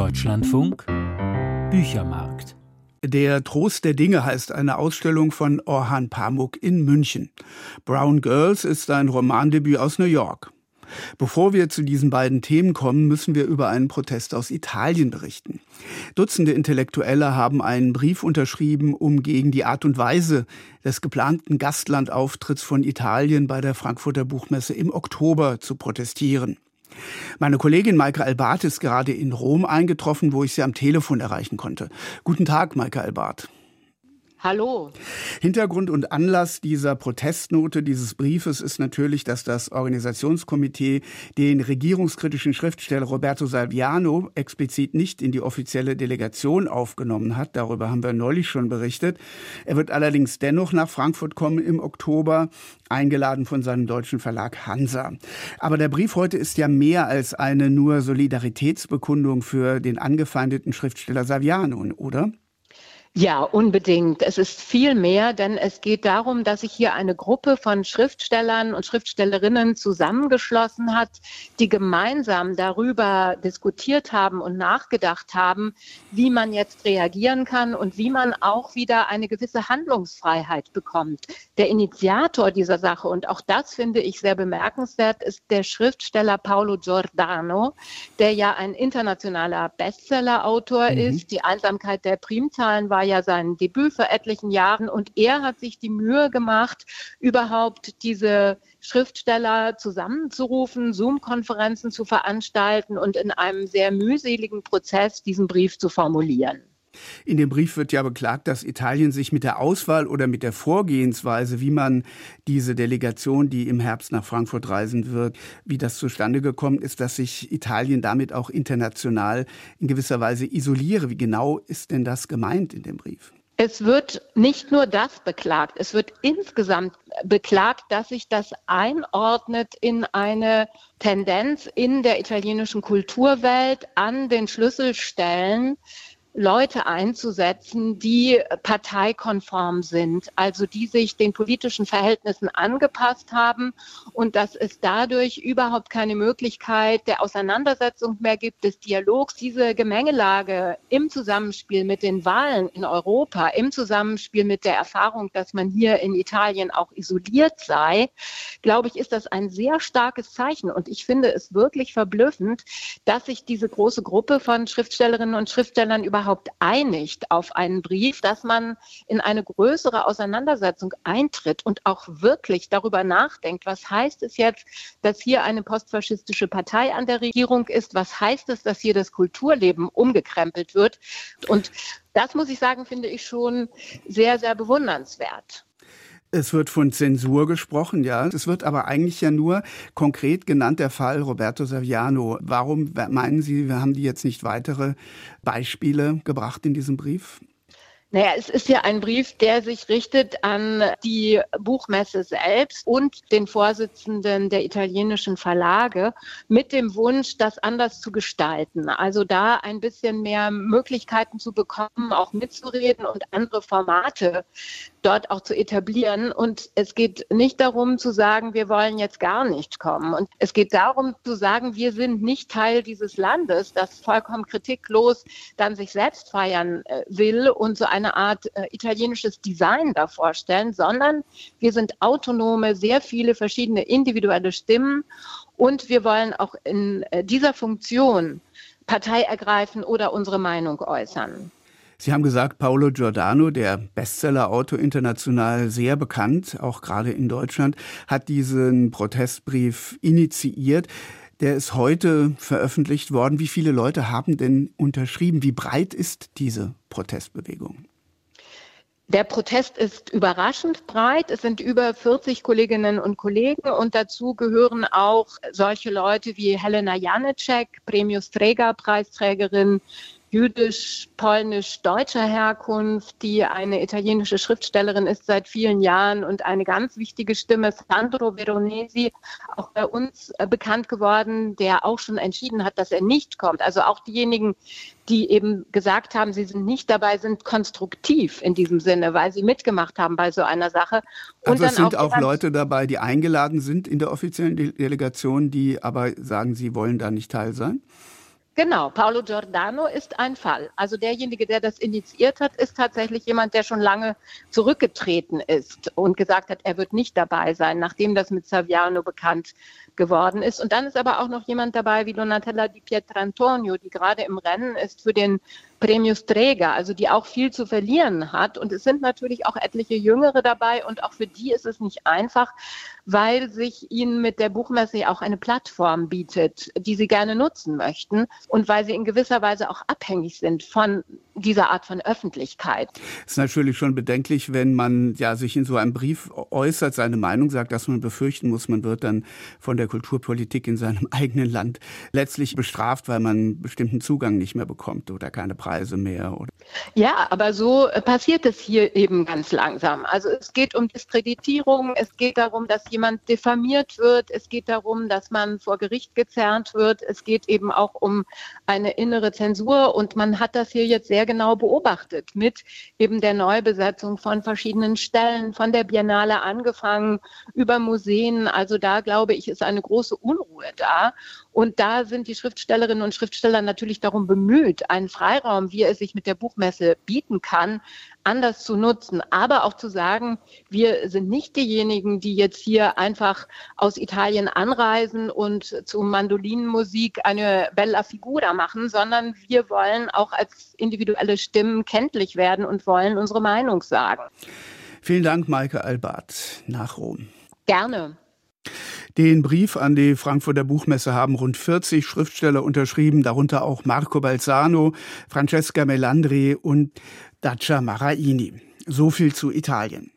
Deutschlandfunk Büchermarkt. Der Trost der Dinge heißt eine Ausstellung von Orhan Pamuk in München. Brown Girls ist ein Romandebüt aus New York. Bevor wir zu diesen beiden Themen kommen, müssen wir über einen Protest aus Italien berichten. Dutzende Intellektuelle haben einen Brief unterschrieben, um gegen die Art und Weise des geplanten Gastlandauftritts von Italien bei der Frankfurter Buchmesse im Oktober zu protestieren. Meine Kollegin Maike Albart ist gerade in Rom eingetroffen, wo ich sie am Telefon erreichen konnte. Guten Tag, Maike Albart. Hallo. Hintergrund und Anlass dieser Protestnote, dieses Briefes ist natürlich, dass das Organisationskomitee den regierungskritischen Schriftsteller Roberto Saviano explizit nicht in die offizielle Delegation aufgenommen hat. Darüber haben wir neulich schon berichtet. Er wird allerdings dennoch nach Frankfurt kommen im Oktober, eingeladen von seinem deutschen Verlag Hansa. Aber der Brief heute ist ja mehr als eine nur Solidaritätsbekundung für den angefeindeten Schriftsteller Saviano, oder? Ja, unbedingt. Es ist viel mehr, denn es geht darum, dass sich hier eine Gruppe von Schriftstellern und Schriftstellerinnen zusammengeschlossen hat, die gemeinsam darüber diskutiert haben und nachgedacht haben, wie man jetzt reagieren kann und wie man auch wieder eine gewisse Handlungsfreiheit bekommt. Der Initiator dieser Sache, und auch das finde ich sehr bemerkenswert, ist der Schriftsteller Paolo Giordano, der ja ein internationaler Bestsellerautor ist. Die Einsamkeit der Primzahlen war ja sein Debüt vor etlichen Jahren und er hat sich die Mühe gemacht, überhaupt diese Schriftsteller zusammenzurufen, Zoom-Konferenzen zu veranstalten und in einem sehr mühseligen Prozess diesen Brief zu formulieren. In dem Brief wird ja beklagt, dass Italien sich mit der Auswahl oder mit der Vorgehensweise, wie man diese Delegation, die im Herbst nach Frankfurt reisen wird, wie das zustande gekommen ist, dass sich Italien damit auch international in gewisser Weise isoliere. Wie genau ist denn das gemeint in dem Brief? Es wird nicht nur das beklagt, es wird insgesamt beklagt, dass sich das einordnet in eine Tendenz in der italienischen Kulturwelt an den Schlüsselstellen, Leute einzusetzen, die parteikonform sind, also die sich den politischen Verhältnissen angepasst haben und dass es dadurch überhaupt keine Möglichkeit der Auseinandersetzung mehr gibt, des Dialogs. Diese Gemengelage im Zusammenspiel mit den Wahlen in Europa, im Zusammenspiel mit der Erfahrung, dass man hier in Italien auch isoliert sei, glaube ich, ist das ein sehr starkes Zeichen. Und ich finde es wirklich verblüffend, dass sich diese große Gruppe von Schriftstellerinnen und Schriftstellern überhaupt einigt auf einen Brief, dass man in eine größere Auseinandersetzung eintritt und auch wirklich darüber nachdenkt, was heißt es jetzt, dass hier eine postfaschistische Partei an der Regierung ist, was heißt es, dass hier das Kulturleben umgekrempelt wird. Und das, muss ich sagen, finde ich schon sehr, sehr bewundernswert. Es wird von Zensur gesprochen, ja. Es wird aber eigentlich ja nur konkret genannt der Fall Roberto Saviano. Warum meinen Sie, wir haben die jetzt nicht weitere Beispiele gebracht in diesem Brief? Naja, es ist ja ein Brief, der sich richtet an die Buchmesse selbst und den Vorsitzenden der italienischen Verlage mit dem Wunsch, das anders zu gestalten. Also da ein bisschen mehr Möglichkeiten zu bekommen, auch mitzureden und andere Formate dort auch zu etablieren. Und es geht nicht darum zu sagen, wir wollen jetzt gar nicht kommen. Und es geht darum zu sagen, wir sind nicht Teil dieses Landes, das vollkommen kritiklos dann sich selbst feiern will und so eine Art italienisches Design da vorstellen, sondern wir sind autonome, sehr viele verschiedene individuelle Stimmen und wir wollen auch in dieser Funktion Partei ergreifen oder unsere Meinung äußern. Sie haben gesagt, Paolo Giordano, der Bestsellerautor, international sehr bekannt, auch gerade in Deutschland, hat diesen Protestbrief initiiert. Der ist heute veröffentlicht worden. Wie viele Leute haben denn unterschrieben? Wie breit ist diese Protestbewegung? Der Protest ist überraschend breit. Es sind über 40 Kolleginnen und Kollegen und dazu gehören auch solche Leute wie Helena Janicek, Premio Strega-Preisträgerin, jüdisch, polnisch, deutscher Herkunft, die eine italienische Schriftstellerin ist seit vielen Jahren und eine ganz wichtige Stimme, Sandro Veronesi, auch bei uns bekannt geworden, der auch schon entschieden hat, dass er nicht kommt. Also auch diejenigen, die eben gesagt haben, sie sind nicht dabei, sind konstruktiv in diesem Sinne, weil sie mitgemacht haben bei so einer Sache. Und also es dann sind auch Leute dabei, die eingeladen sind in der offiziellen Delegation, die aber sagen, sie wollen da nicht teil sein? Genau, Paolo Giordano ist ein Fall. Also derjenige, der das initiiert hat, ist tatsächlich jemand, der schon lange zurückgetreten ist und gesagt hat, er wird nicht dabei sein, nachdem das mit Saviano bekannt geworden ist. Und dann ist aber auch noch jemand dabei wie Donatella Di Pietrantonio, die gerade im Rennen ist für den Premio Strega, also die auch viel zu verlieren hat. Und es sind natürlich auch etliche Jüngere dabei und auch für die ist es nicht einfach, weil sich ihnen mit der Buchmesse auch eine Plattform bietet, die sie gerne nutzen möchten und weil sie in gewisser Weise auch abhängig sind von dieser Art von Öffentlichkeit. Es ist natürlich schon bedenklich, wenn man sich in so einem Brief äußert, seine Meinung sagt, dass man befürchten muss, man wird dann von der Kulturpolitik in seinem eigenen Land letztlich bestraft, weil man bestimmten Zugang nicht mehr bekommt oder keine Preise mehr. Ja, aber so passiert es hier eben ganz langsam. Also es geht um Diskreditierung, es geht darum, dass jemand diffamiert wird, es geht darum, dass man vor Gericht gezerrt wird, es geht eben auch um eine innere Zensur und man hat das hier jetzt sehr genau beobachtet mit eben der Neubesetzung von verschiedenen Stellen, von der Biennale angefangen, über Museen. Also da, glaube ich, ist eine große Unruhe da. Und da sind die Schriftstellerinnen und Schriftsteller natürlich darum bemüht, einen Freiraum, wie er sich mit der Buchmesse bieten kann, anders zu nutzen. Aber auch zu sagen, wir sind nicht diejenigen, die jetzt hier einfach aus Italien anreisen und zu Mandolinenmusik eine Bella Figura machen, sondern wir wollen auch als individuelle Stimmen kenntlich werden und wollen unsere Meinung sagen. Vielen Dank, Maike Albart, nach Rom. Gerne. Den Brief an die Frankfurter Buchmesse haben rund 40 Schriftsteller unterschrieben, darunter auch Marco Balzano, Francesca Melandri und Dacia Maraini. So viel zu Italien.